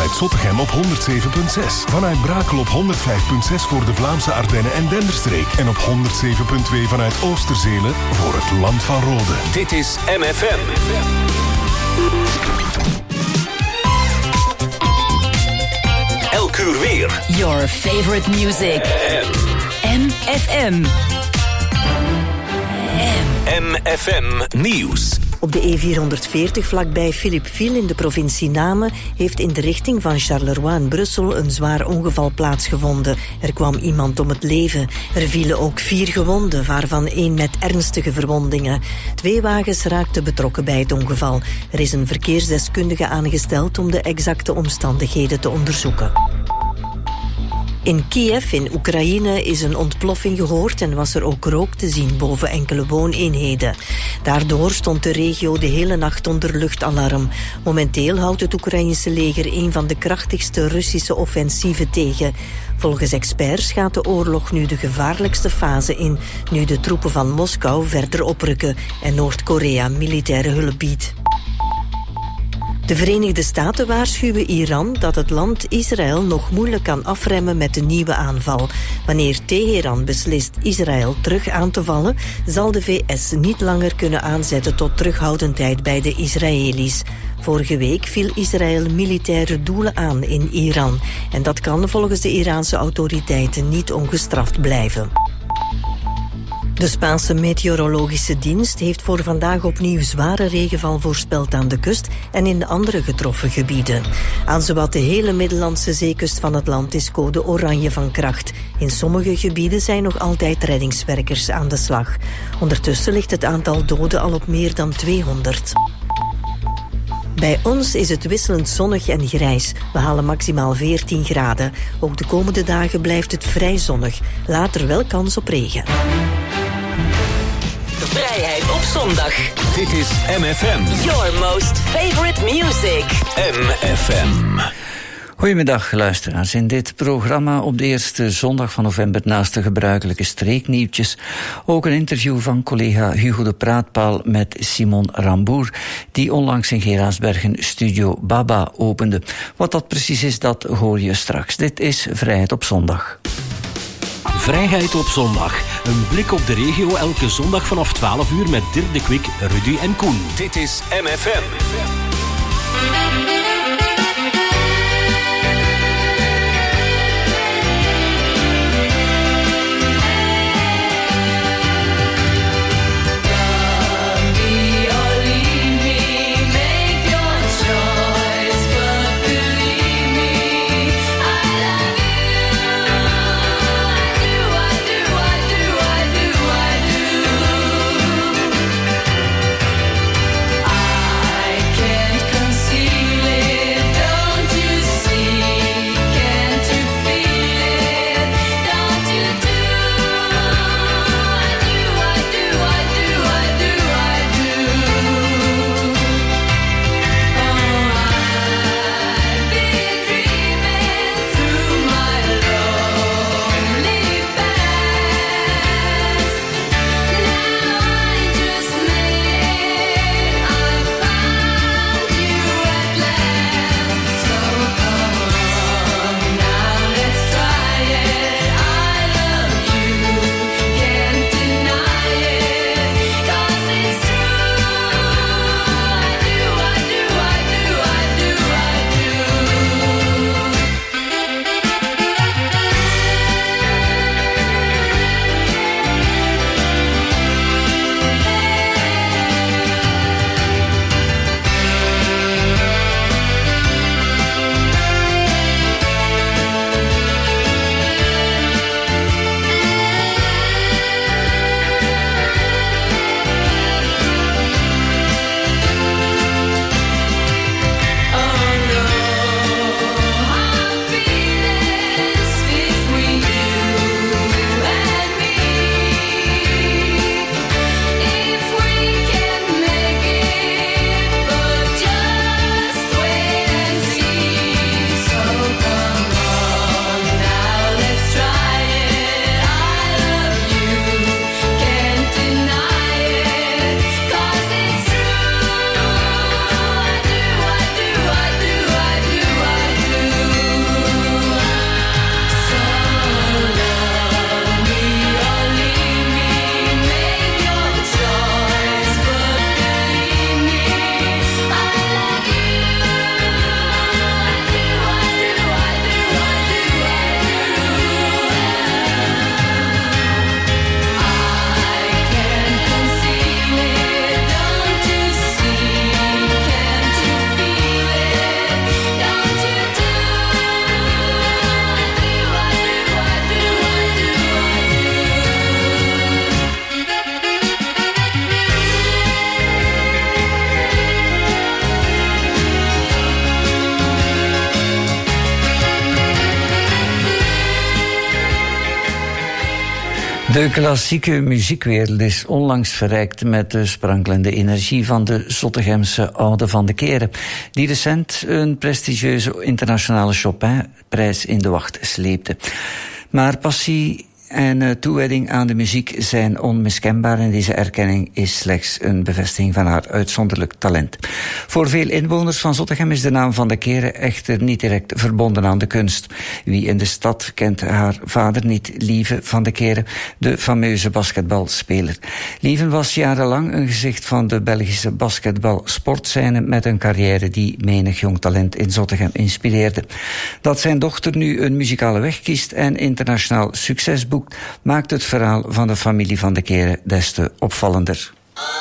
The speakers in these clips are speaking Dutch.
vanuit Zottegem op 107.6. Vanuit Brakel op 105.6 voor de Vlaamse Ardennen en Denderstreek. En op 107.2 vanuit Oosterzelen voor het Land van Rode. Dit is MFM. Elk uur weer. Your favorite music. MFM. MFM Nieuws. Op de E440 vlakbij Philippeville in de provincie Namen heeft in de richting van Charleroi en Brussel een zwaar ongeval plaatsgevonden. Er kwam iemand om het leven. Er vielen ook 4 gewonden, waarvan 1 met ernstige verwondingen. 2 wagens raakten betrokken bij het ongeval. Er is een verkeersdeskundige aangesteld om de exacte omstandigheden te onderzoeken. In Kiev in Oekraïne is een ontploffing gehoord en was er ook rook te zien boven enkele wooneenheden. Daardoor stond de regio de hele nacht onder luchtalarm. Momenteel houdt het Oekraïense leger een van de krachtigste Russische offensieven tegen. Volgens experts gaat de oorlog nu de gevaarlijkste fase in, nu de troepen van Moskou verder oprukken en Noord-Korea militaire hulp biedt. De Verenigde Staten waarschuwen Iran dat het land Israël nog moeilijk kan afremmen met de nieuwe aanval. Wanneer Teheran beslist Israël terug aan te vallen, zal de VS niet langer kunnen aanzetten tot terughoudendheid bij de Israëli's. Vorige week viel Israël militaire doelen aan in Iran. En dat kan volgens de Iraanse autoriteiten niet ongestraft blijven. De Spaanse meteorologische dienst heeft voor vandaag opnieuw zware regenval voorspeld aan de kust en in de andere getroffen gebieden. Aan zowat de hele Middellandse zeekust van het land is code oranje van kracht. In sommige gebieden zijn nog altijd reddingswerkers aan de slag. Ondertussen ligt het aantal doden al op meer dan 200. Bij ons is het wisselend zonnig en grijs. We halen maximaal 14 graden. Ook de komende dagen blijft het vrij zonnig. Later wel kans op regen. Vrijheid op zondag. Dit is MFM. Your most favorite music. MFM. Goedemiddag luisteraars. In dit programma op de eerste zondag van november naast de gebruikelijke streeknieuwtjes ook een interview van collega Hugo de Praatpaal met Simon Ramboer, die onlangs in Geraardsbergen Studio Baba opende. Wat dat precies is, dat hoor je straks. Dit is Vrijheid op zondag. Vrijheid op zondag. Een blik op de regio elke zondag vanaf 12 uur met Dirk de Kwik, Rudy en Koen. Dit is MFM. I can't conceive De klassieke muziekwereld is onlangs verrijkt met de sprankelende energie van de Zottegemse Oude van de Keren, die recent een prestigieuze internationale Chopin-prijs in de wacht sleepte. Maar passie en toewijding aan de muziek zijn onmiskenbaar en deze erkenning is slechts een bevestiging van haar uitzonderlijk talent. Voor veel inwoners van Zottegem is de naam Van de Keren echter niet direct verbonden aan de kunst. Wie in de stad kent haar vader niet, Lieve Van de Keren, de fameuze basketbalspeler. Lieve was jarenlang een gezicht van de Belgische basketbalsportscène met een carrière die menig jong talent in Zottegem inspireerde. Dat zijn dochter nu een muzikale weg kiest en internationaal succes boekt, maakt het verhaal van de familie Van de Keren des te opvallender.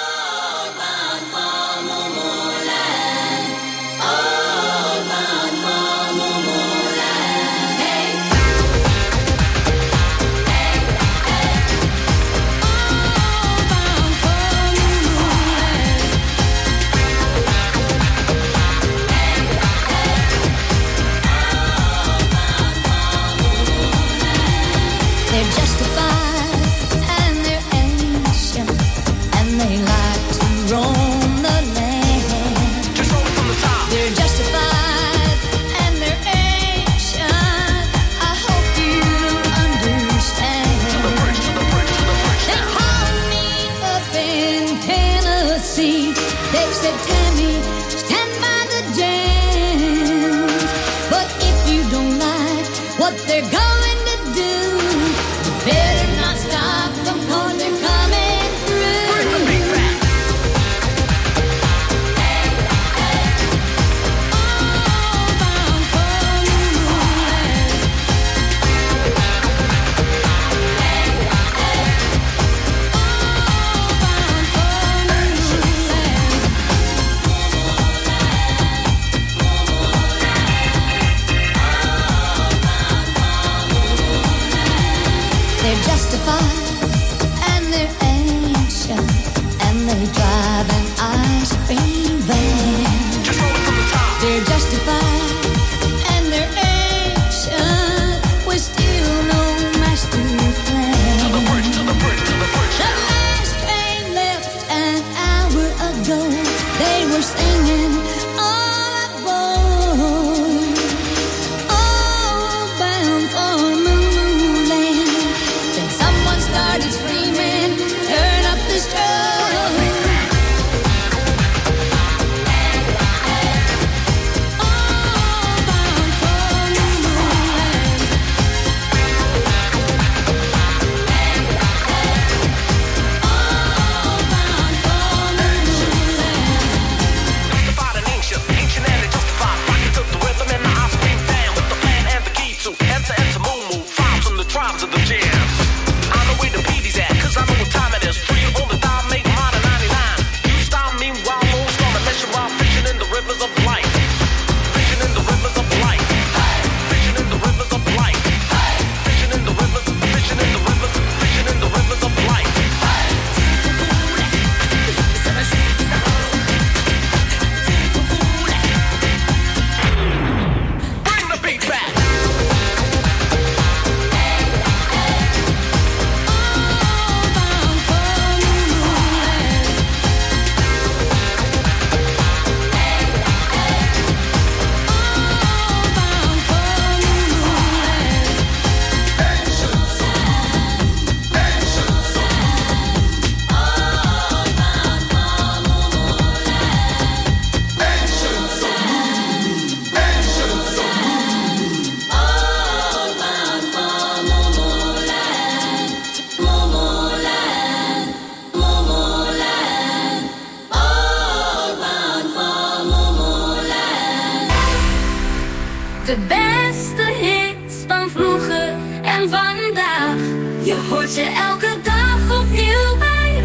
De beste hits van vroeger en vandaag. Je hoort ze elke dag opnieuw bij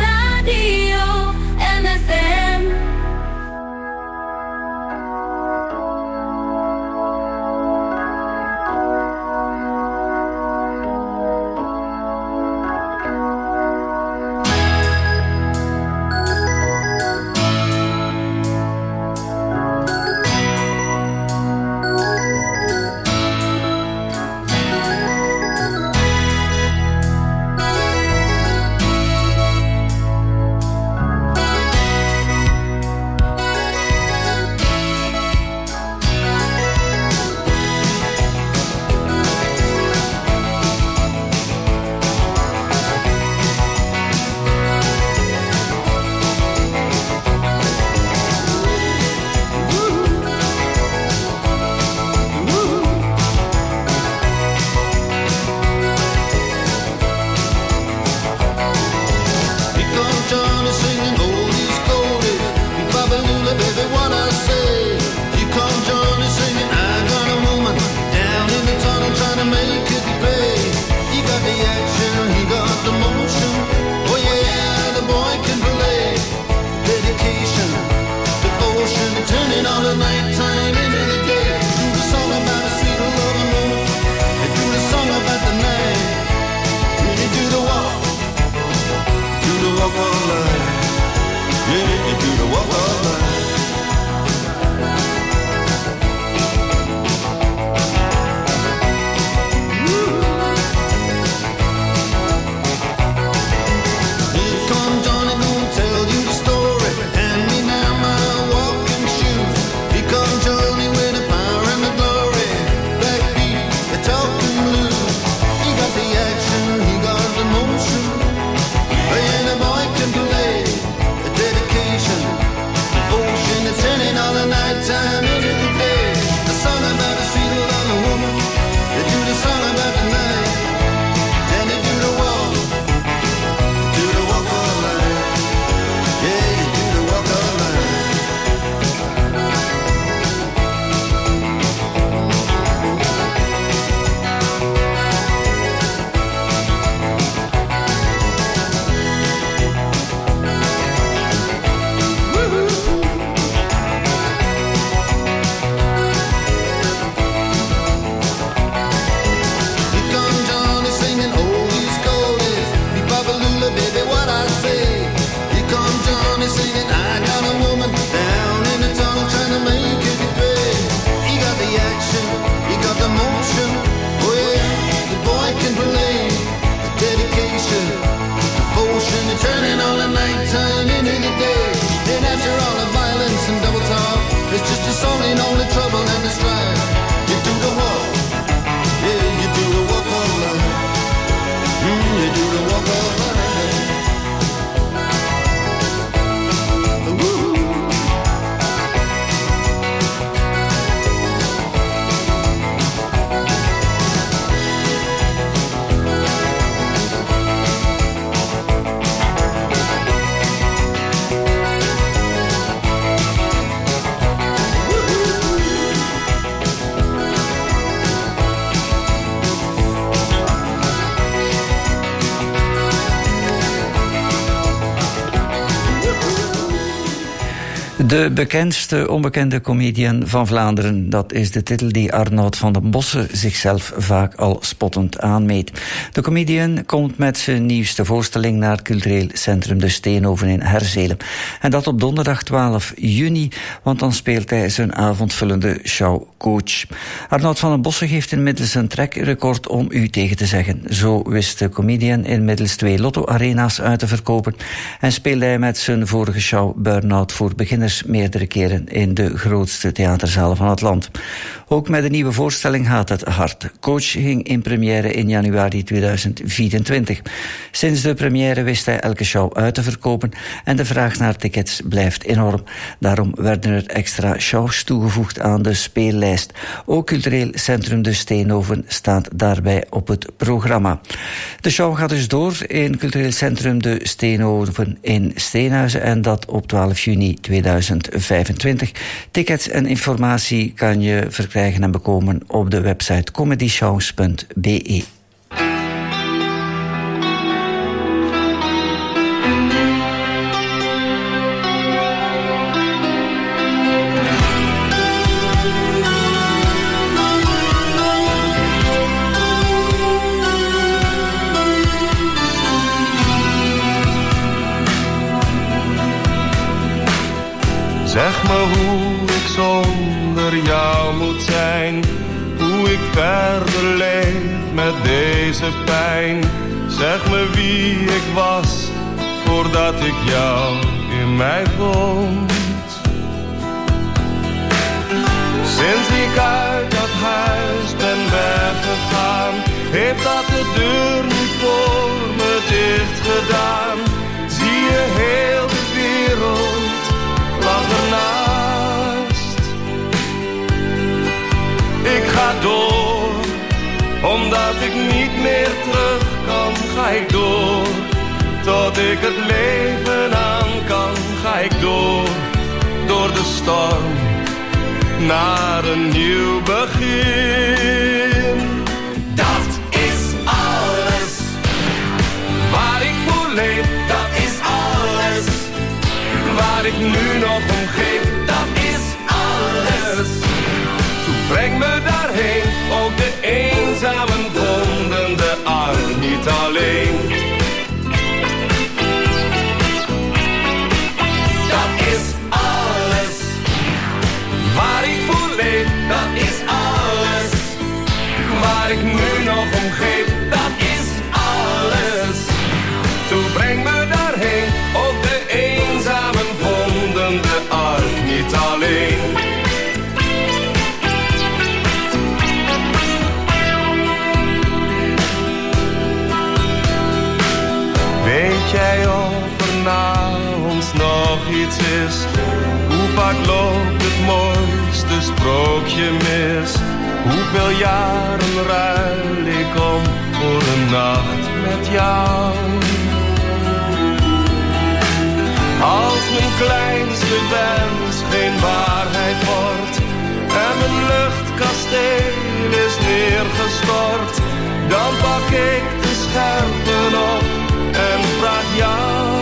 Radio MFM. trouble and the strife. You do the walk, yeah, you do the walk of life. You do the walk of life. Woo. De bekendste onbekende comedian van Vlaanderen, dat is de titel die Arnoud van den Bossen zichzelf vaak al spottend aanmeet. De comedian komt met zijn nieuwste voorstelling naar het cultureel centrum De Steenhoven in Herzelen. En dat op donderdag 12 juni, want dan speelt hij zijn avondvullende show Coach. Arnoud van den Bossen geeft inmiddels een trekrecord om u tegen te zeggen. Zo wist de comedian inmiddels 2 lotto-arena's uit te verkopen en speelde hij met zijn vorige show Burn-out voor beginners meerdere keren in de grootste theaterzaal van het land. Ook met een nieuwe voorstelling gaat het hard. Coach ging in première in januari 2024. Sinds de première wist hij elke show uit te verkopen en de vraag naar tickets blijft enorm. Daarom werden er extra shows toegevoegd aan de speellijst. Ook cultureel centrum De Steenhoven staat daarbij op het programma. De show gaat dus door in cultureel centrum De Steenhoven in Steenhuizen en dat op 12 juni 2025. Tickets en informatie kan je verkrijgen en bekomen op de website comedyshows.be. Zeg me hoe ik zonder jou moet zijn, hoe ik verder leef met deze pijn. Zeg me wie ik was, voordat ik jou in mij vond. Sinds ik uit dat huis ben weggegaan, heeft dat de deur niet voor me dicht gedaan. Zie je heel de wereld lag ernaast. Ik ga door, omdat ik niet meer terug kan, ga ik door. Tot ik het leven aan kan, ga ik door. Door de storm, naar een nieuw begin. Dat is alles, waar ik voor leef, dat is alles. Waar ik nu nog om geef, dat is alles. Toen breng me daarheen, ook de eenzamen vonden de arm niet alleen. Dat is alles, waar ik voor leef, dat is alles. Waar ik nu nog om geef, dat is alles. Toen breng me daarheen, ook de eenzamen vonden de ark niet alleen. Weet jij of er na ons nog iets is? Hoe vaak loopt het mooiste sprookje mis? Hoeveel jaren ruil ik om voor een nacht met jou? Als mijn kleinste wens geen waarheid wordt en mijn luchtkasteel is neergestort, dan pak ik de scherven op en vraag jou.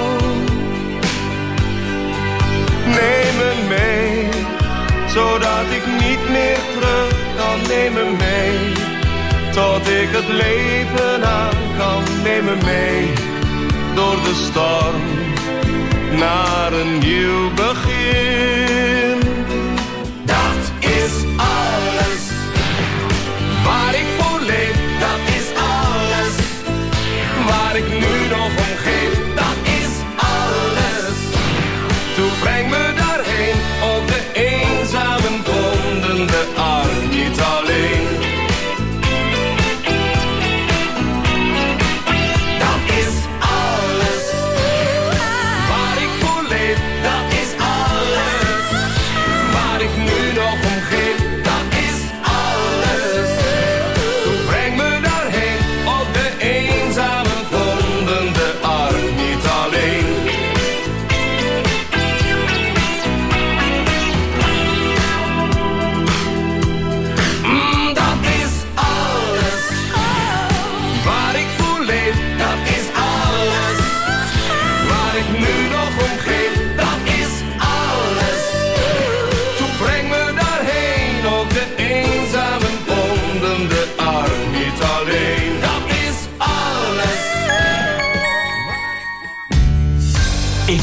Neem me mee, zodat ik niet meer terug kan. Neem me mee, tot ik het leven aan kan. Neem me mee, door de storm, naar een nieuw begin. Dat is alles, waar ik voor leef, dat is alles. Waar ik nu nog om geef, dat is alles. Toen breng me daarheen, ook de eenzamen vonden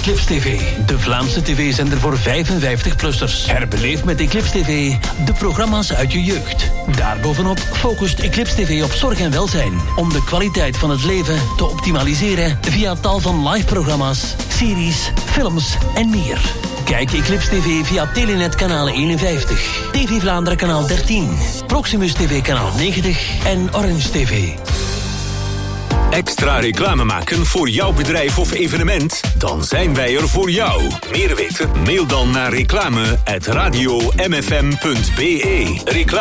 Eclipse TV, de Vlaamse tv-zender voor 55-plussers. Herbeleef met Eclipse TV de programma's uit je jeugd. Daarbovenop focust Eclipse TV op zorg en welzijn, om de kwaliteit van het leven te optimaliseren via tal van live-programma's, series, films en meer. Kijk Eclipse TV via Telenet kanaal 51, TV Vlaanderen kanaal 13, Proximus TV kanaal 90 en Orange TV. Extra reclame maken voor jouw bedrijf of evenement? Dan zijn wij er voor jou. Meer weten? Mail dan naar reclame@radiomfm.be.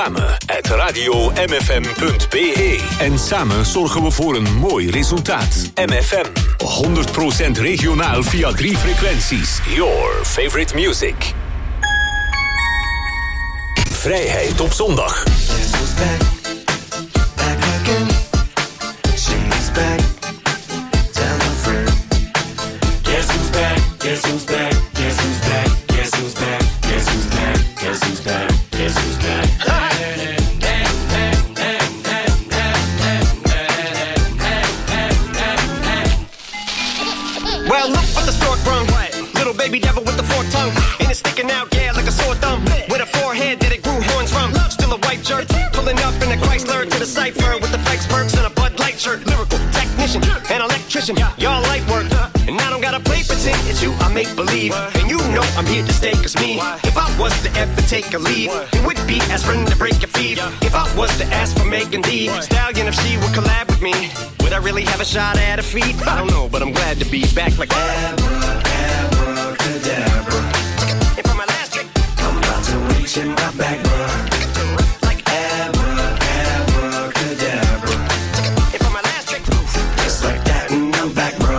Reclame@radiomfm.be. En samen zorgen we voor een mooi resultaat. MFM. 100% regionaal via 3 frequenties. Your favorite music. Vrijheid op zondag. Back, tell a friend. Guess who's back? Guess who's back? Guess who's back? Guess who's back? Guess who's back? Guess who's back? Guess who's back? Well, look what the stork brung. Little baby devil with the forked tongue, and it's sticking out, yeah, like a sore thumb. With a forehead that it grew horns from. Still a white jerk, pulling up in a Chrysler to the cipher with the Fikes Perks and a Bud Light shirt. Lyrical technician, an electrician, y'all light work. And I don't gotta play pretend, it's you I make believe. And you know I'm here to stay, cause me, if I was to ever take a leave, it would be aspirin to break your feet. If I was to ask for Megan Thee Stallion, if she would collab with me, would I really have a shot at her feet? I don't know, but I'm glad to be back like abracadabra. And for my last trick, I'm about to reach in my back, bruh. Like abracadabra. And for my last trick, just like that, and I'm back, bruh.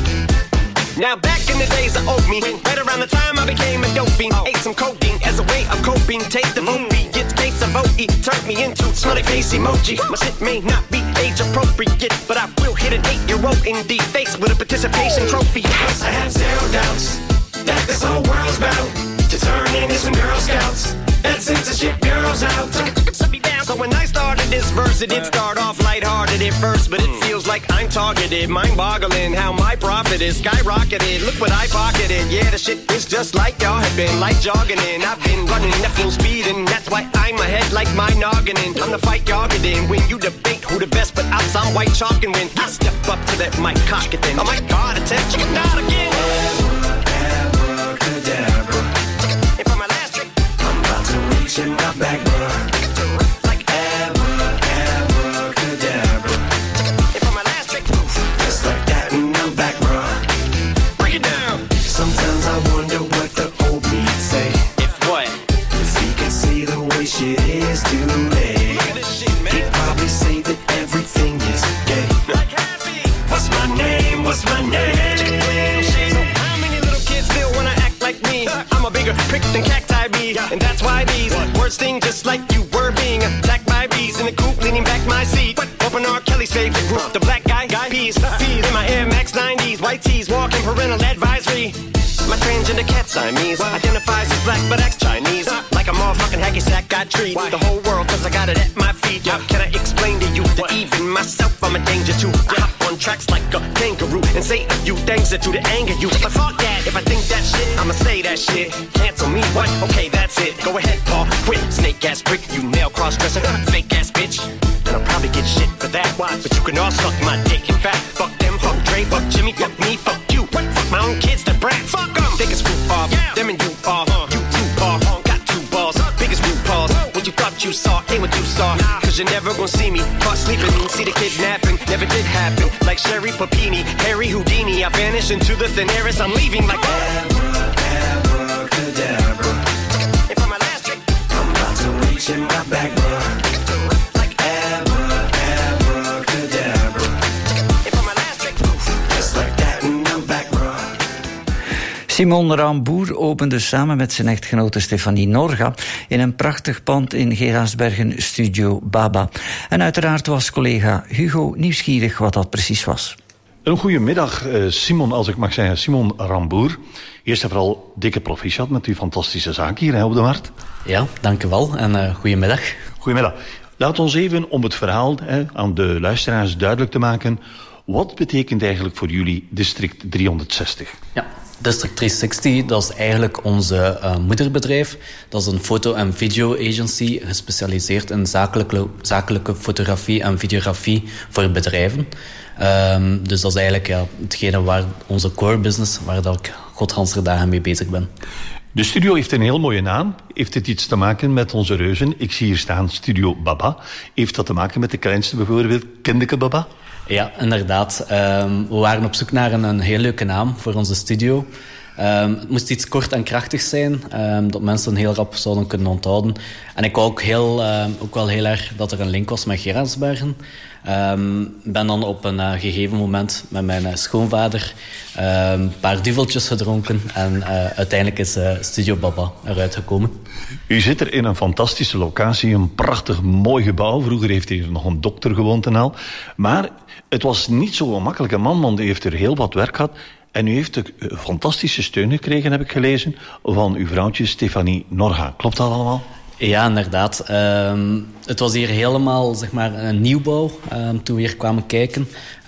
Now back in the days of old me, right around the time I became a dope fiend, ate some codeine as a way of coping. Take the movie, get case of OE, turned me into smiley face emoji. My shit may not be age appropriate, but I will hit an 8-year-old in the face with a participation trophy. Yes, I have zero doubts that this whole world's bound to turn into some Girl Scouts and censorship girls out. So when I started this verse, it did start off lighthearted at first, but it feels like I'm targeted, mind-boggling how my profit is skyrocketed. Look what I pocketed, yeah, the shit is just like y'all have been, like jogging in. I've been running at full speed, and that's why I'm ahead like my noggin. I'm the fight y'all get in when you debate who the best, but I'm some white chalk, and when I step up to that mic, cock it then. Oh my God, attempt, chicken out again. Abracadabra. And for my last trick, I'm about to reach in my back, bruh. Like abracadabra. And for my last trick, just like that, and I'm back, bruh. Break it down. Sometimes I wonder what the old me say. If what? If he could see the way shit is today. Look at this shit, man. He'd probably say that everything is gay. Like happy. What's my name? What's my name? So how many little kids still wanna act like me? I'm a bigger prick than cacti bee, and that's why these words sting just like you were being attacked by bees in the coop, leaning back my seat. Open R. Kelly's favorite group, the Black Guy Peas. In my Air Max 90s, white tees, walking parental advisory. My transgender cat Siamese identifies as black but acts Chinese. Like a motherfucking hacky sack, I treat the whole world cause I got it at my feet. Can I explain to you that even myself I'm a danger to? I hop on tracks like a kangaroo and say a few things that do to anger you. But fuck that, if I think that shit, I'ma say that shit. Cancel me, what? Okay, that's it. Go ahead, Paul, quit. Snake ass prick, you nail cross-dresser, fake ass bitch. And I'll probably get shit for that. Why? But you can all suck my dick. In fact, fuck them, fuck Dre, fuck Jimmy, fuck me, fuck you. Fuck my own kids, the brat. Fuck them. Biggest group off, them and you off. You two ball, got 2 balls. Biggest group balls. What you thought you saw ain't what you saw. Cause you're never gonna see me caught sleeping. See the kidnapping, never did happen. Like Sherry Papini, Harry Houdini. I vanish into the thin air as I'm leaving like abracadabra. And for my last trick, I'm about to reach in my back, bruh. Like abracadabra. And for my last trick, just like that, and I'm back, bruh. Simon Ramboer opende samen met zijn echtgenote Stefanie Norga in een prachtig pand in Geraardsbergen Studio Baba. En uiteraard was collega Hugo nieuwsgierig wat dat precies was. Een goedemiddag, Simon, als ik mag zeggen, Simon Ramboer. Eerst en vooral dikke proficiat met uw fantastische zaak hier hè, op de markt. Ja, dank u wel en goedemiddag. Goedemiddag. Laat ons even om het verhaal aan de luisteraars duidelijk te maken. Wat betekent eigenlijk voor jullie district 360? Ja, District 360, dat is eigenlijk onze moederbedrijf. Dat is een foto- en video-agency gespecialiseerd in zakelijke fotografie en videografie voor bedrijven. Dus dat is eigenlijk hetgene waar onze core business, waar dat ik godganse dagen mee bezig ben. De studio heeft een heel mooie naam. Heeft het iets te maken met onze reuzen? Ik zie hier staan Studio Baba. Heeft dat te maken met de kleinste bijvoorbeeld, Kindeke Baba? Ja, inderdaad. We waren op zoek naar een heel leuke naam voor onze studio. Het moest iets kort en krachtig zijn, dat mensen heel rap zouden kunnen onthouden. En ik wou ook wel heel erg dat er een link was met Geraardsbergen. Ik ben dan op een gegeven moment met mijn schoonvader een paar duveltjes gedronken en uiteindelijk is Studio Baba eruit gekomen. U zit er in een fantastische locatie, een prachtig mooi gebouw. Vroeger heeft hier nog een dokter gewoond en al. Maar het was niet zo'n makkelijke man, want u heeft er heel wat werk gehad. En u heeft fantastische steun gekregen, heb ik gelezen, van uw vrouwtje Stefanie Norga. Klopt dat allemaal? Ja, inderdaad. Het was hier helemaal zeg maar, een nieuwbouw toen we hier kwamen kijken.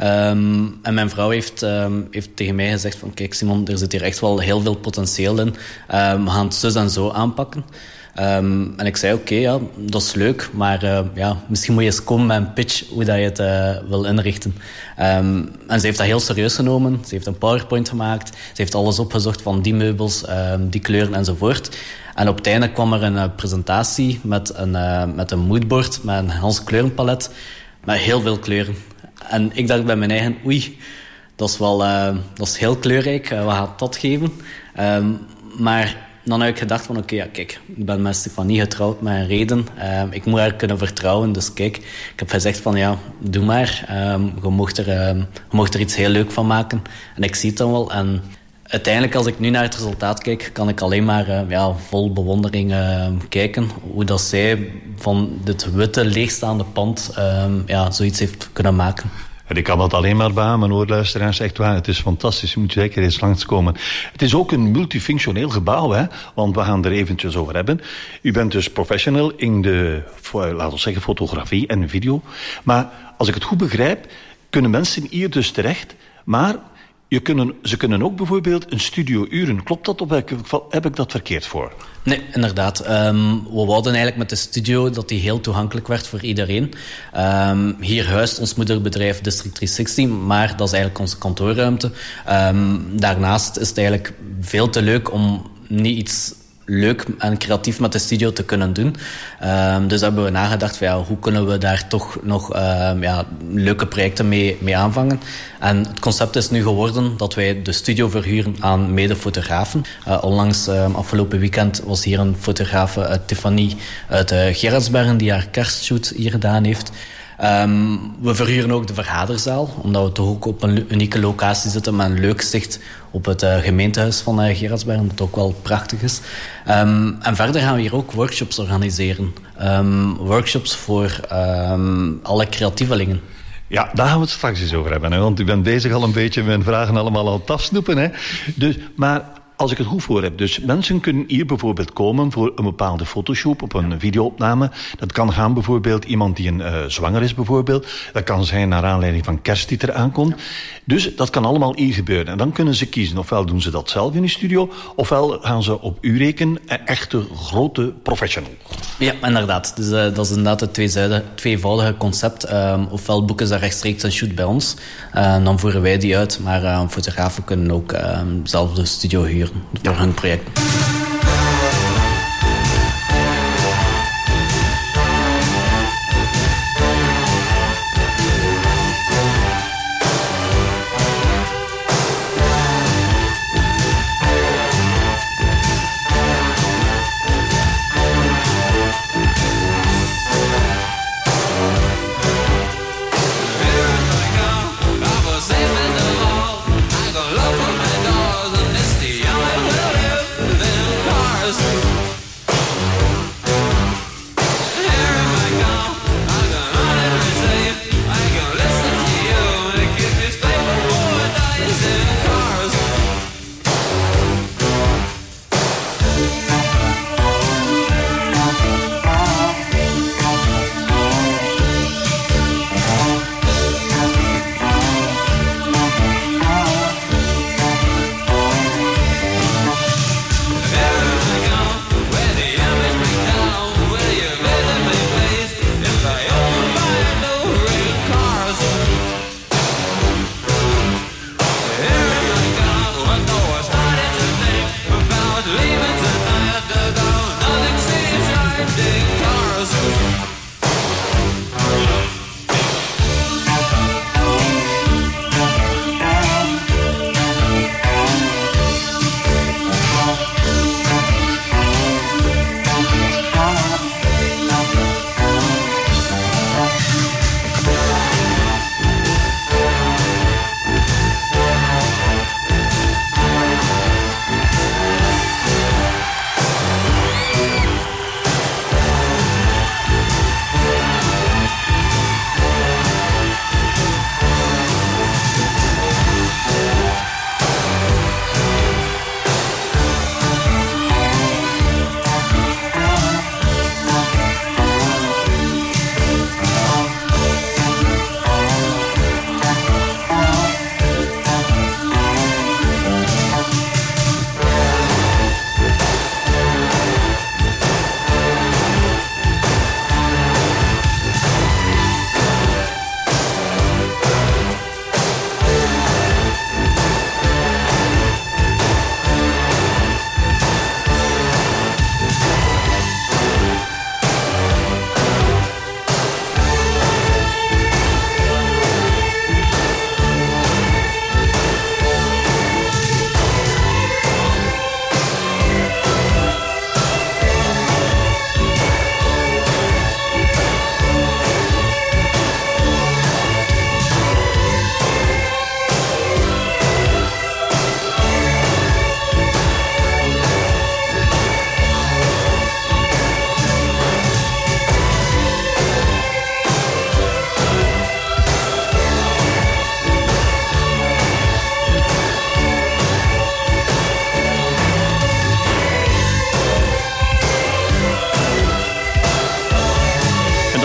En mijn vrouw heeft tegen mij gezegd van kijk Simon, er zit hier echt wel heel veel potentieel in. We gaan het zus en zo aanpakken. En ik zei oké, ja, dat is leuk, maar misschien moet je eens komen met een pitch hoe dat je het wil inrichten. En ze heeft dat heel serieus genomen. Ze heeft een PowerPoint gemaakt. Ze heeft alles opgezocht van die meubels, die kleuren enzovoort. En op het einde kwam er een presentatie met een moodboard, met een Hans kleurenpalet, met heel veel kleuren. En ik dacht bij mijn eigen, oei, dat is heel kleurrijk, wat gaat dat geven? Maar dan heb ik gedacht van oké, kijk, ik ben met Stefanie getrouwd met een reden. Ik moet haar kunnen vertrouwen, dus kijk, ik heb gezegd van ja, doe maar. Je mocht er iets heel leuk van maken. En ik zie het dan wel. En uiteindelijk, als ik nu naar het resultaat kijk, kan ik alleen maar vol bewondering kijken. Hoe dat zij van dit witte, leegstaande pand zoiets heeft kunnen maken. En ik kan dat alleen maar beamen, hoor, luisteraars. Echt waar, het is fantastisch. Je moet zeker eens langskomen. Het is ook een multifunctioneel gebouw, hè. Want we gaan er eventjes over hebben. U bent dus professional in de, laten we zeggen, fotografie en video. Maar als ik het goed begrijp, kunnen mensen hier dus terecht. Maar ze kunnen ook bijvoorbeeld een studio huren. Klopt dat of heb ik dat verkeerd voor? Nee, inderdaad. We wouden eigenlijk met de studio dat die heel toegankelijk werd voor iedereen. Hier huist ons moederbedrijf District 360, maar dat is eigenlijk onze kantoorruimte. Daarnaast is het eigenlijk veel te leuk om niet iets leuk en creatief met de studio te kunnen doen. Dus hebben we nagedacht van hoe kunnen we daar toch nog leuke projecten mee aanvangen. En het concept is nu geworden dat wij de studio verhuren aan medefotografen. Onlangs, afgelopen weekend, was hier een fotograaf, Tiffany uit Geraardsbergen, die haar kerstshoot hier gedaan heeft. We verhuren ook de vergaderzaal, omdat we toch ook op een unieke locatie zitten met een leuk zicht op het gemeentehuis van Geraardsbergen, dat ook wel prachtig is. En verder gaan we hier ook workshops organiseren. Workshops voor alle creatievelingen. Ja, daar gaan we het straks eens over hebben. Hè? Want u bent bezig al een beetje mijn vragen allemaal aan het afsnoepen. Hè? Dus, maar als ik het goed voor heb, dus mensen kunnen hier bijvoorbeeld komen voor een bepaalde fotoshoot op een videoopname. Dat kan gaan bijvoorbeeld iemand die zwanger is bijvoorbeeld. Dat kan zijn naar aanleiding van kerst die er aankomt. Dus dat kan allemaal hier gebeuren. En dan kunnen ze kiezen. Ofwel doen ze dat zelf in de studio, ofwel gaan ze op u rekenen. Een echte grote professional. Ja, inderdaad. Dus, dat is inderdaad het tweevoudige concept. Ofwel boeken ze rechtstreeks een shoot bij ons. Dan voeren wij die uit. Maar fotografen kunnen ook zelf de studio huren voor hun project. Then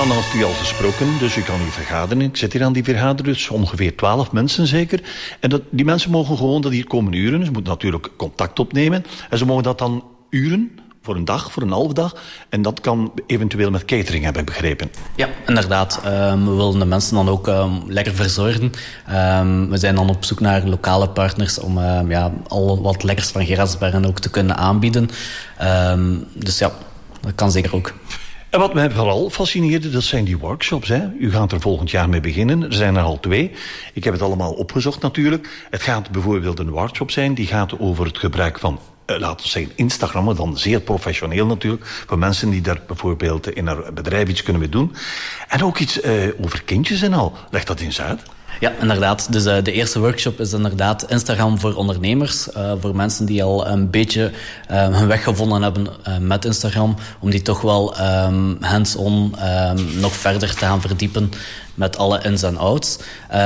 dan had u al gesproken, dus u kan hier vergaderen. Ik zit hier aan die vergadering, dus ongeveer 12 mensen zeker. En die mensen mogen gewoon dat hier komen uren. Ze moeten natuurlijk contact opnemen. En ze mogen dat dan uren, voor een dag, voor een halve dag. En dat kan eventueel met catering, heb ik begrepen. Ja, inderdaad. We willen de mensen dan ook lekker verzorgen. We zijn dan op zoek naar lokale partners om al wat lekkers van Gerardsbergen ook te kunnen aanbieden. Dus ja, dat kan zeker ook. En wat mij vooral fascineerde, dat zijn die workshops. Hè? U gaat er volgend jaar mee beginnen. Er zijn er al 2. Ik heb het allemaal opgezocht natuurlijk. Het gaat bijvoorbeeld een workshop zijn. Die gaat over het gebruik van, laten we zeggen, Instagram. Maar dan zeer professioneel natuurlijk. Voor mensen die daar bijvoorbeeld in een bedrijf iets kunnen mee doen. En ook iets over kindjes en al. Leg dat eens uit. Ja, inderdaad. Dus de eerste workshop is inderdaad Instagram voor ondernemers. Voor mensen die al een beetje hun weg gevonden hebben met Instagram. Om die toch wel hands-on nog verder te gaan verdiepen met alle ins en outs.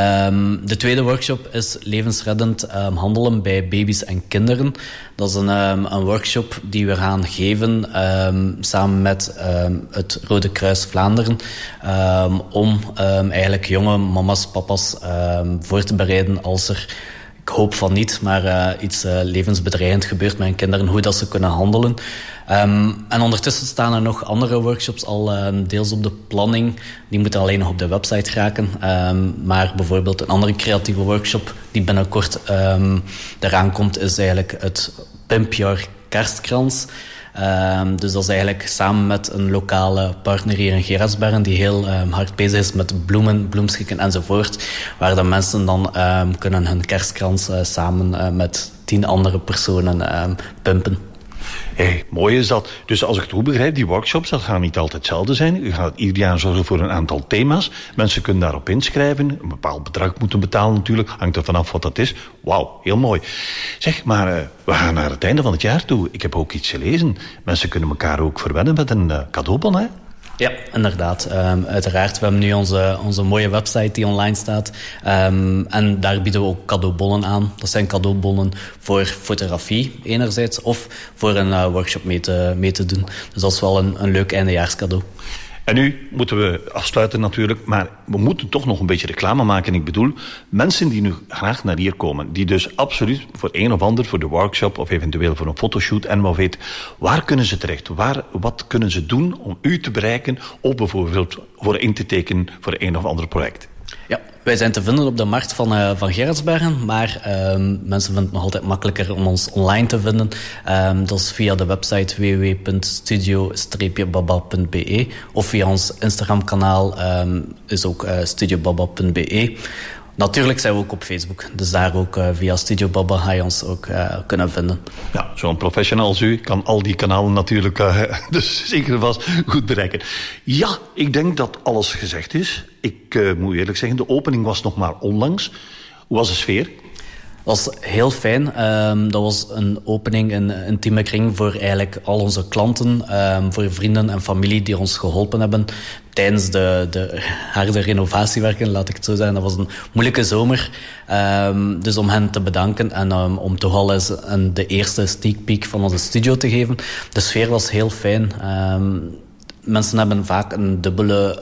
De tweede workshop is levensreddend handelen bij baby's en kinderen. Dat is een workshop die we gaan geven samen met het Rode Kruis Vlaanderen. Om eigenlijk jonge mama's, papa's voor te bereiden als er, ik hoop van niet, maar iets levensbedreigend gebeurt met hun kinderen, hoe dat ze kunnen handelen. En ondertussen staan er nog andere workshops al deels op de planning. Die moeten alleen nog op de website raken. Maar bijvoorbeeld een andere creatieve workshop die binnenkort eraan komt, is eigenlijk het Pimp Your Kerstkrans. Dus dat is eigenlijk samen met een lokale partner hier in Gerardsbergen die heel hard bezig is met bloemen, bloemschikken enzovoort. Waar de mensen dan kunnen hun kerstkrans samen met 10 andere personen pimpen. Hey, mooi is dat. Dus als ik het goed begrijp, die workshops, dat gaan niet altijd hetzelfde zijn. U gaat ieder jaar zorgen voor een aantal thema's. Mensen kunnen daarop inschrijven. Een bepaald bedrag moeten betalen natuurlijk. Hangt er vanaf wat dat is. Wauw, heel mooi. Zeg, maar we gaan naar het einde van het jaar toe. Ik heb ook iets gelezen. Mensen kunnen elkaar ook verwennen met een cadeaubon, hè? Ja, inderdaad. Uiteraard. We hebben nu onze mooie website die online staat. En daar bieden we ook cadeaubonnen aan. Dat zijn cadeaubonnen voor fotografie enerzijds of voor een workshop mee te doen. Dus dat is wel een leuk eindejaarscadeau. En nu moeten we afsluiten natuurlijk, maar we moeten toch nog een beetje reclame maken. Ik bedoel, mensen die nu graag naar hier komen, die dus absoluut voor een of ander, voor de workshop of eventueel voor een fotoshoot en wat weet, waar kunnen ze terecht? Wat kunnen ze doen om u te bereiken of bijvoorbeeld voor in te tekenen voor een of ander project? Ja, wij zijn te vinden op de markt van Gerardsbergen, maar mensen vinden het nog altijd makkelijker om ons online te vinden. Dat is via de website www.studio-baba.be of via ons Instagram-kanaal is ook studiobaba.be. Natuurlijk zijn we ook op Facebook, dus daar ook via Studio Baba ga je ons ook kunnen vinden. Ja, zo'n professional als u kan al die kanalen natuurlijk dus zeker vast goed bereiken. Ja, ik denk dat alles gezegd is. Ik moet eerlijk zeggen, de opening was nog maar onlangs. Hoe was de sfeer? Dat was heel fijn. Dat was een opening in een intieme kring voor eigenlijk al onze klanten, voor vrienden en familie die ons geholpen hebben tijdens de harde renovatiewerken, laat ik het zo zeggen. Dat was een moeilijke zomer. Dus om hen te bedanken en om toch al eens de eerste sneak peek van onze studio te geven. De sfeer was heel fijn. Mensen hebben vaak een dubbele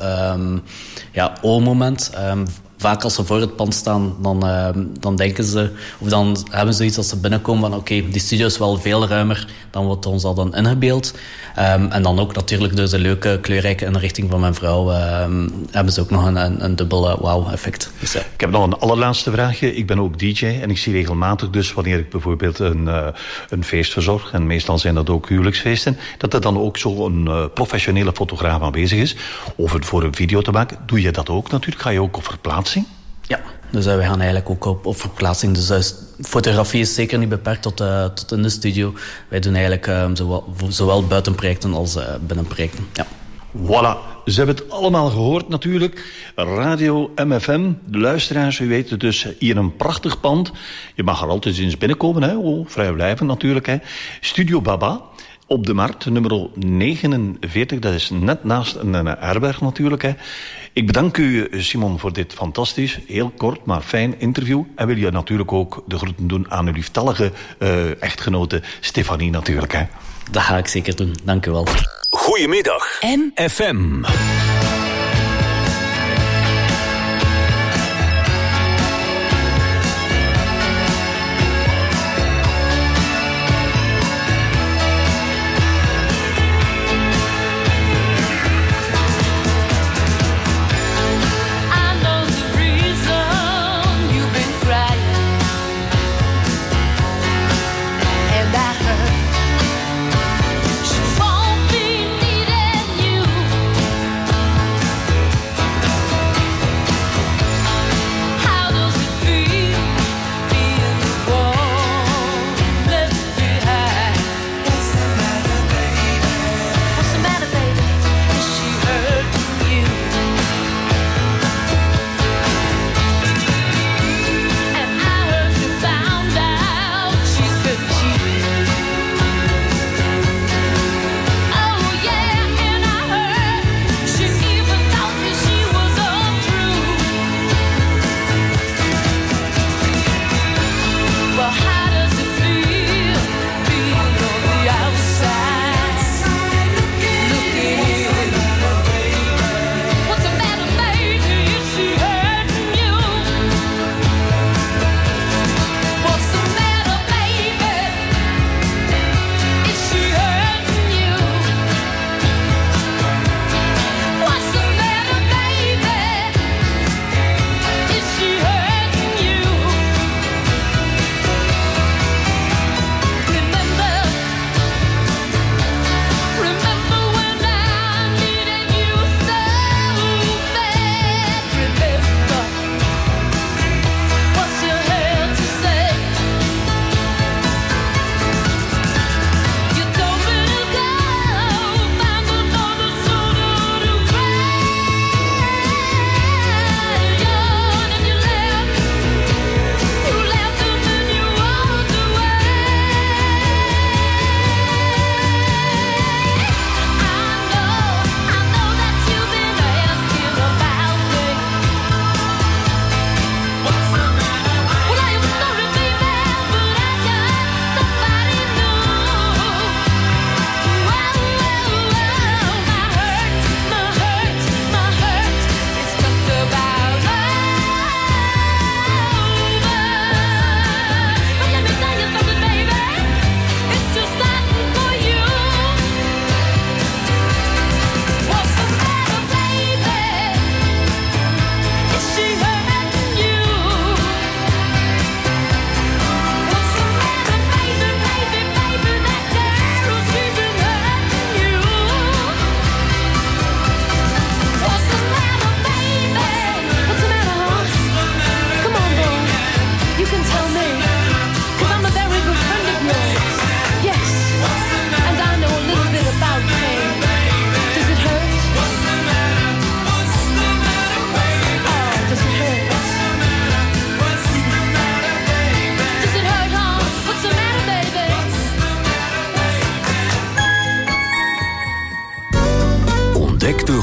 o-moment. Vaak als ze voor het pand staan, dan denken ze, of dan hebben ze iets als ze binnenkomen van oké, die studio is wel veel ruimer dan wat ons al dan ingebeeld. En dan ook natuurlijk door de leuke, kleurrijke inrichting van mijn vrouw hebben ze ook nog een dubbel wow-effect. Dus, ja. Ik heb nog een allerlaatste vraagje. Ik ben ook DJ en ik zie regelmatig dus wanneer ik bijvoorbeeld een feest verzorg, en meestal zijn dat ook huwelijksfeesten, dat er dan ook zo'n professionele fotograaf aanwezig is. Of het voor een video te maken. Doe je dat ook natuurlijk? Ga je ook op verplaatsing? Ja, dus wij gaan eigenlijk ook op verplaatsing. Dus fotografie is zeker niet beperkt tot in de studio. Wij doen eigenlijk zowel buitenprojecten als binnenprojecten. Ja. Voilà, ze hebben het allemaal gehoord natuurlijk. Radio MFM, de luisteraars, u weet het dus, hier een prachtig pand. Je mag er altijd eens binnenkomen, hè? Vrij blijven natuurlijk. Hè? Studio Baba. Op de markt, nummer 49, dat is net naast een herberg natuurlijk. Hè. Ik bedank u, Simon, voor dit fantastisch, heel kort, maar fijn interview. En wil je natuurlijk ook de groeten doen aan uw lieftallige echtgenote Stefanie natuurlijk. Hè. Dat ga ik zeker doen, dank u wel. Goedemiddag, FM.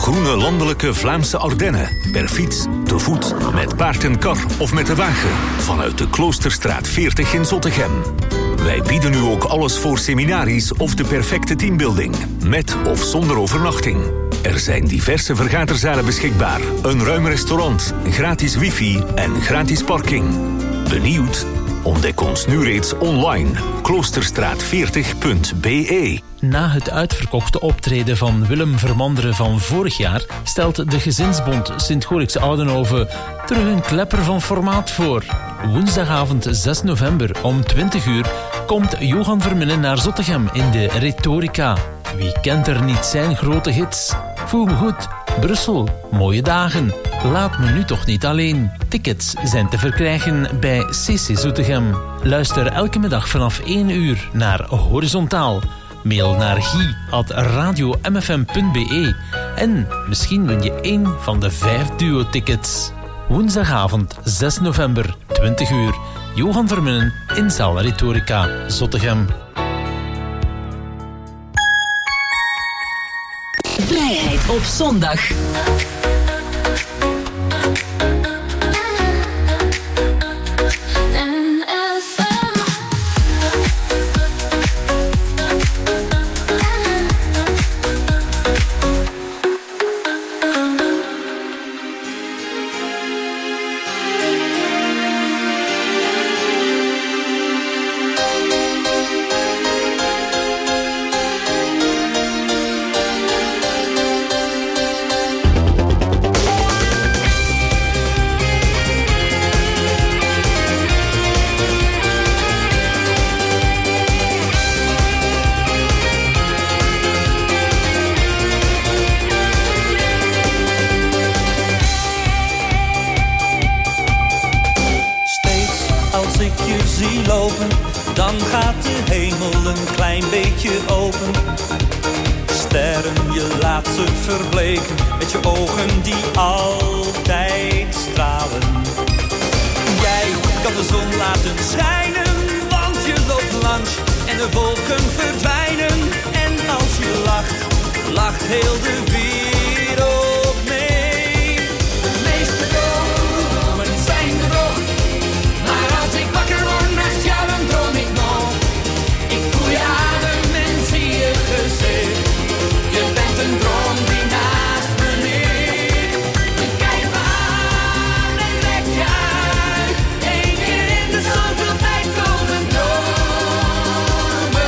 groene landelijke Vlaamse Ardennen. Per fiets, te voet, met paard en kar of met de wagen. Vanuit de Kloosterstraat 40 in Zottegem. Wij bieden u ook alles voor seminaries of de perfecte teambuilding. Met of zonder overnachting. Er zijn diverse vergaderzalen beschikbaar. Een ruim restaurant, gratis wifi en gratis parking. Benieuwd? Ontdek ons nu reeds online. Kloosterstraat40.be. Na het uitverkochte optreden van Willem Vermanderen van vorig jaar stelt de Gezinsbond Sint-Gorikse Oudenhoven terug een klepper van formaat voor. Woensdagavond 6 november om 20 uur komt Johan Verminnen naar Zottegem in de Retorica. Wie kent er niet zijn grote hits? Voel me goed, Brussel, mooie dagen. Laat me nu toch niet alleen. Tickets zijn te verkrijgen bij CC Zottegem. Luister elke middag vanaf 1 uur naar Horizontaal. Mail naar guy@radiomfm.be en misschien win je 1 van de 5 duo-tickets. Woensdagavond 6 november, 20 uur. Johan Verminnen in Zaal Retorica, Zottegem. Vrijheid op zondag. Dan gaat de hemel een klein beetje open. Sterren, je laat ze verbleken met je ogen die altijd stralen. Jij kan de zon laten schijnen, want je loopt langs en de wolken verdwijnen. En als je lacht, lacht heel de wereld mee. De meeste dromen zijn bedrog, maar als ik wakker word naast jou, dan droom ik nog. Ik voel je adem en zie je gezicht. Je bent een droom die naast me ligt. Je kijkt me aan en lek je uit. Eén keer in de zoveel tijd komen dromen.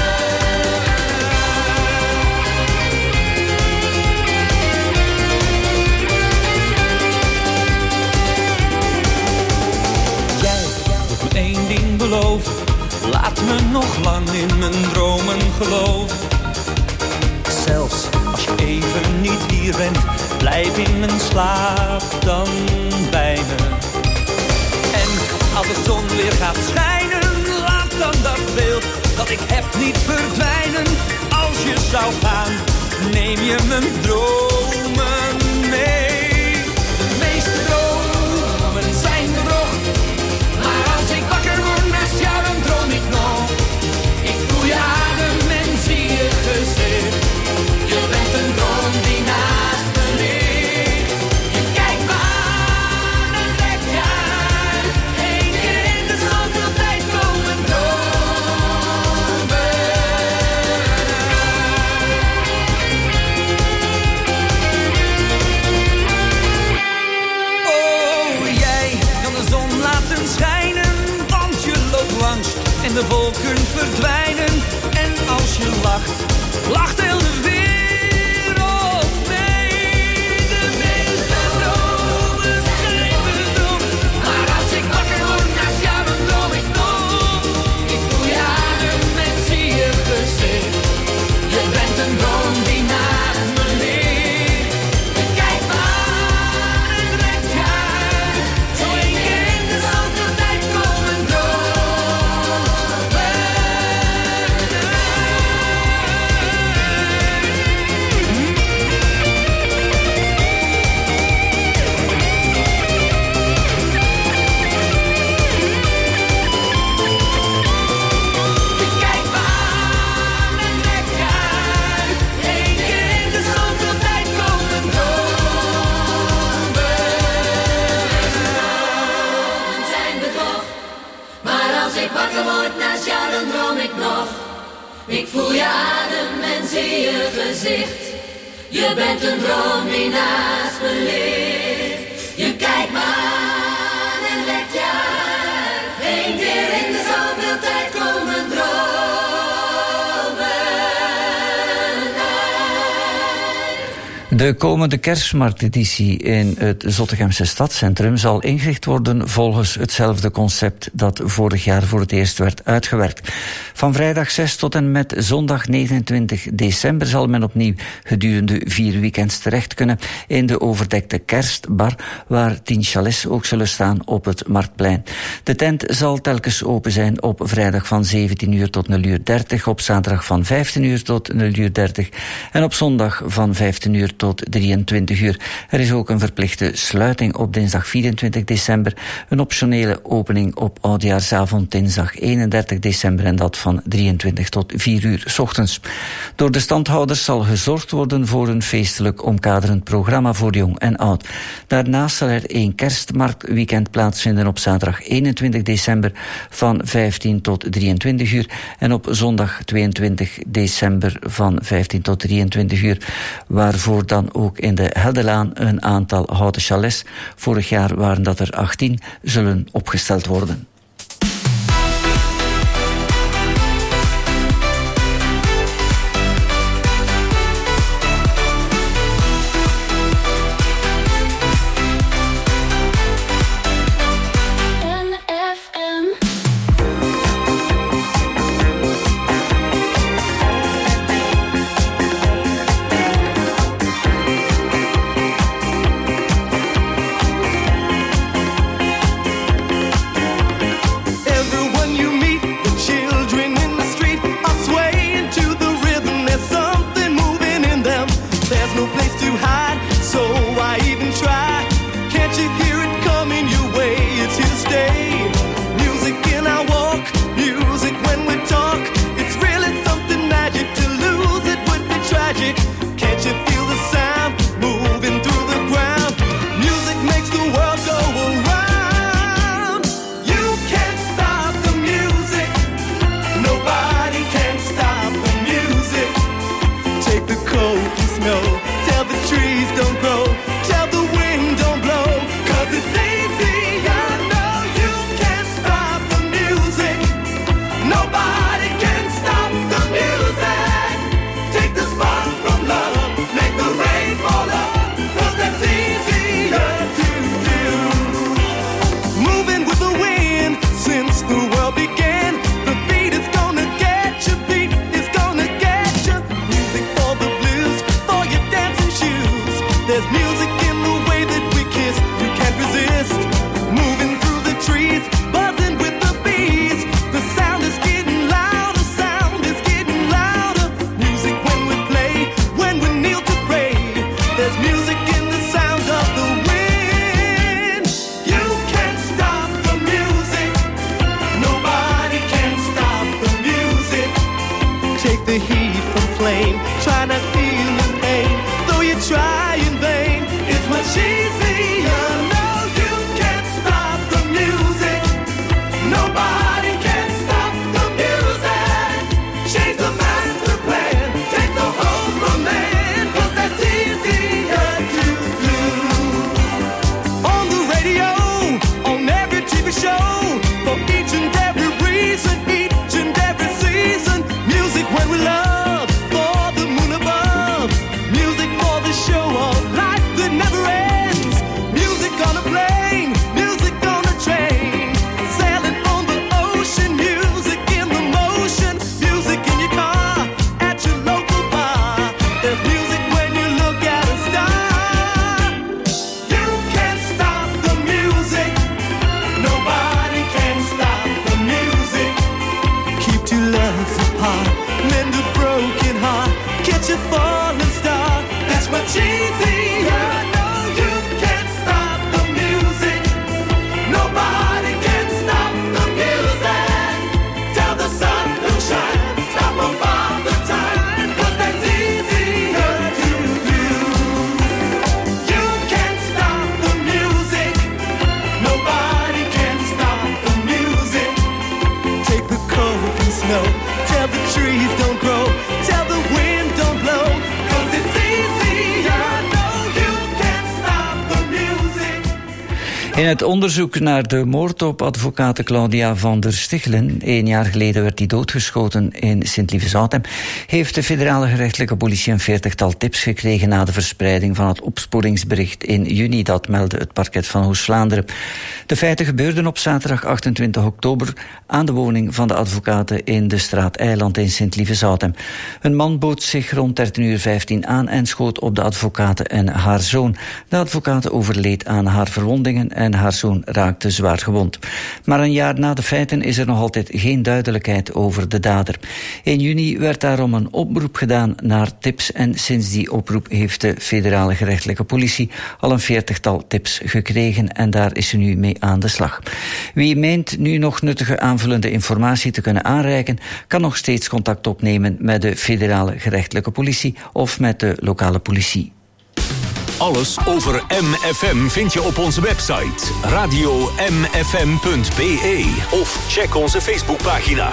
Jij moet me één ding beloven. Laat me nog lang in mijn dromen geloven. Zelfs als je even niet hier bent, blijf in mijn slaap dan bij me. En als de zon weer gaat schijnen, laat dan dat beeld dat ik heb niet verdwijnen. Als je zou gaan, neem je mijn dromen mee. De meeste dromen zijn bedrog, maar als ik wakker word naast jou, dan droom ik nog. Ik voel je adem en zie je gezicht. Je bent een droom die naast me ligt. Je kijkt me aan en lek je uit. Eén keer in de zoveel tijd komen dromen. Ik voel je adem en zie je gezicht. Je bent een droom die naast me ligt. Je kijkt me aan en lekt je uit. 1 keer in de zoveel tijd komen dromen uit. De komende kerstmarkteditie in het Zottegemse stadscentrum zal ingericht worden volgens hetzelfde concept dat vorig jaar voor het eerst werd uitgewerkt. Van vrijdag 6 tot en met zondag 29 december zal men opnieuw gedurende 4 weekends terecht kunnen in de overdekte kerstbar, waar 10 chalets ook zullen staan op het Marktplein. De tent zal telkens open zijn op vrijdag van 17 uur tot 0 uur 30, op zaterdag van 15 uur tot 0 uur 30 en op zondag van 15 uur tot 23 uur. Er is ook een verplichte sluiting op dinsdag 24 december, een optionele opening op oudjaarsavond dinsdag 31 december en dat van 23 tot 4 uur 's ochtends. Door de standhouders zal gezorgd worden voor een feestelijk omkaderend programma voor jong en oud. Daarnaast zal er 1 kerstmarktweekend plaatsvinden op zaterdag 21 december van 15 tot 23 uur en op zondag 22 december van 15 tot 23 uur, waarvoor dan ook in de Heldelaan een aantal houten chalets, vorig jaar waren dat er 18, zullen opgesteld worden. It's much easier. No, you can't stop the music. In het onderzoek naar de moord op advocate Claudia van der Stichelen, 1 jaar geleden werd die doodgeschoten in Sint-Lieve-Zoutem, heeft de federale gerechtelijke politie een 40-tal tips gekregen na de verspreiding van het opsporingsbericht in juni. Dat meldde het parket van Oost-Vlaanderen. De feiten gebeurden op zaterdag 28 oktober aan de woning van de advocaten in de straat Eiland in Sint-Lieve-Zoutem. Een man bood zich rond 13:15 aan en schoot op de advocaten en haar zoon. De advocate overleed aan haar verwondingen en haar zoon raakte zwaar gewond. Maar een jaar na de feiten is er nog altijd geen duidelijkheid over de dader. In juni werd daarom een oproep gedaan naar tips en sinds die oproep heeft de federale gerechtelijke politie al een 40-tal tips gekregen en daar is ze nu mee aan de slag. Wie meent nu nog nuttige aanvullende informatie te kunnen aanreiken, kan nog steeds contact opnemen met de federale gerechtelijke politie of met de lokale politie. Alles over MFM vind je op onze website radiomfm.be of check onze Facebookpagina.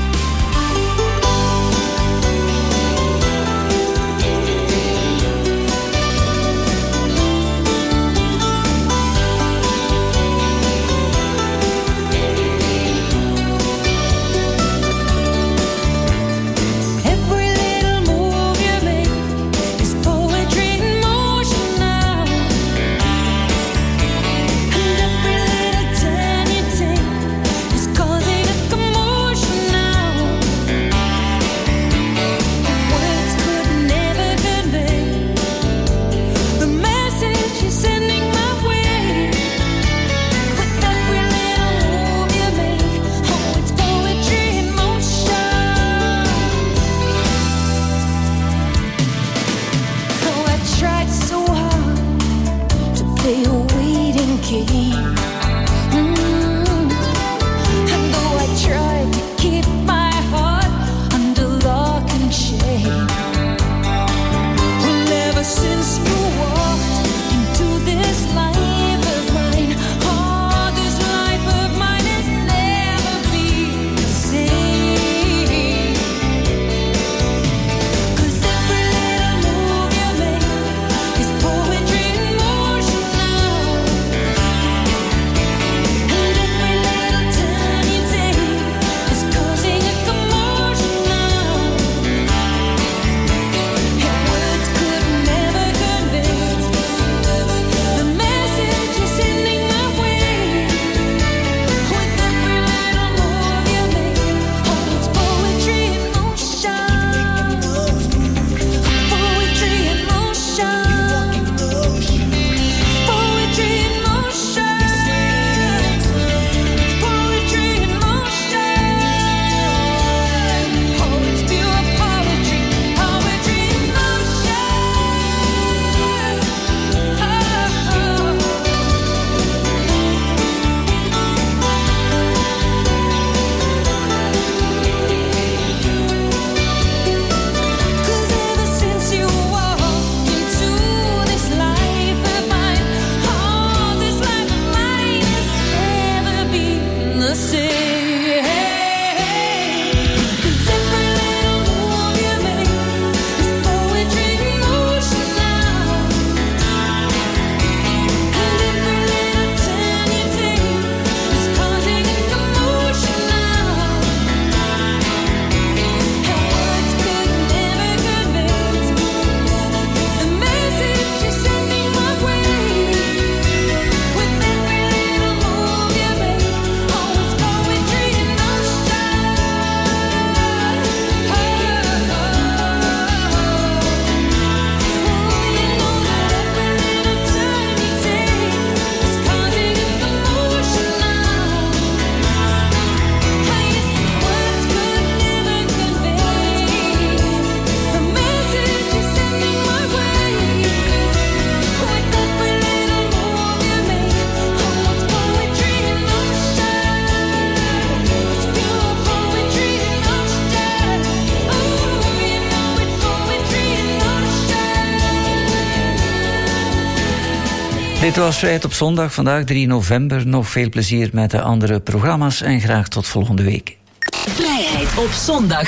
Dit was Vrijheid op zondag, vandaag 3 november. Nog veel plezier met de andere programma's en graag tot volgende week. Vrijheid op zondag.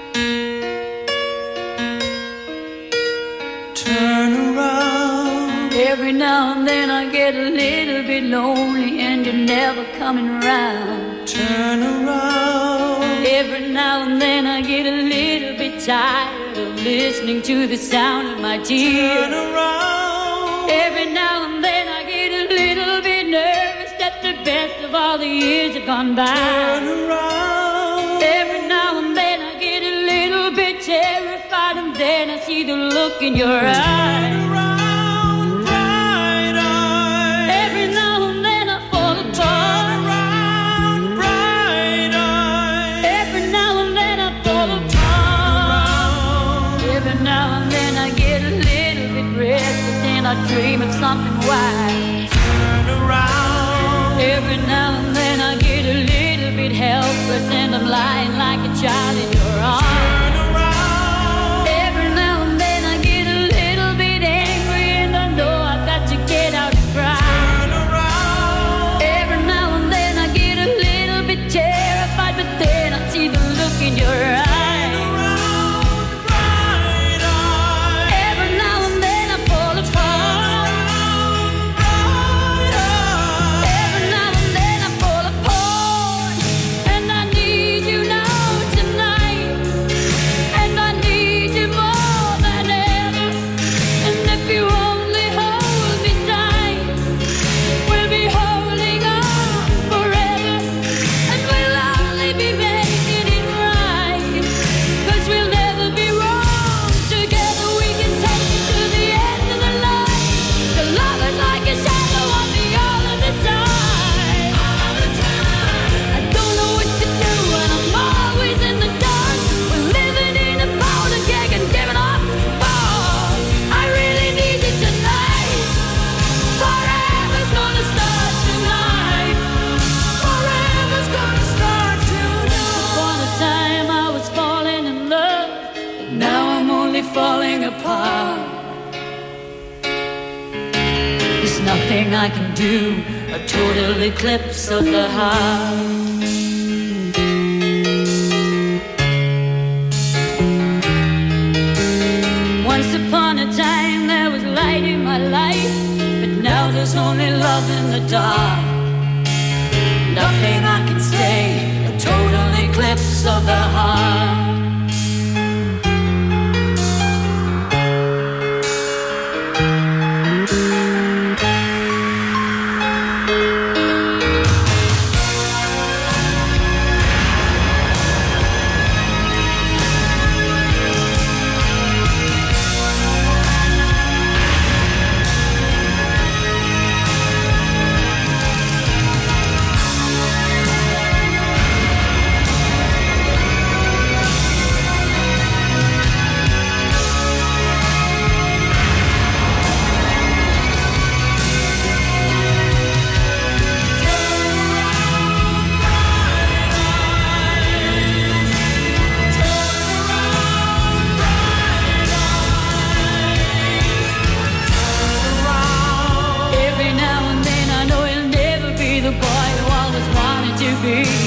Turn around, Every now and then I get a little bit lonely and you're never coming around. Turn around. Every now and then I get a little bit tired of listening to the sound of my tears. Turn around. Every now and then I get a little bit nervous that the best of all the years have gone by. Turn around. Every now and then I get a little bit terrified and then I see the look in your eyes. I dream of something wise. Turn around. Every now and then I get a little bit helpless and I'm lying like a child in your arms. Turn around. Every now and then I get a little bit angry and I know I've got to get out and cry. Turn around. Every now and then I get a little bit terrified, but then I see the look in your eyes. Falling apart. There's nothing I can do, a total eclipse of the heart. Once upon a time there was light in my life, but now there's only love in the dark. Nothing I can say, a total eclipse of the heart. Be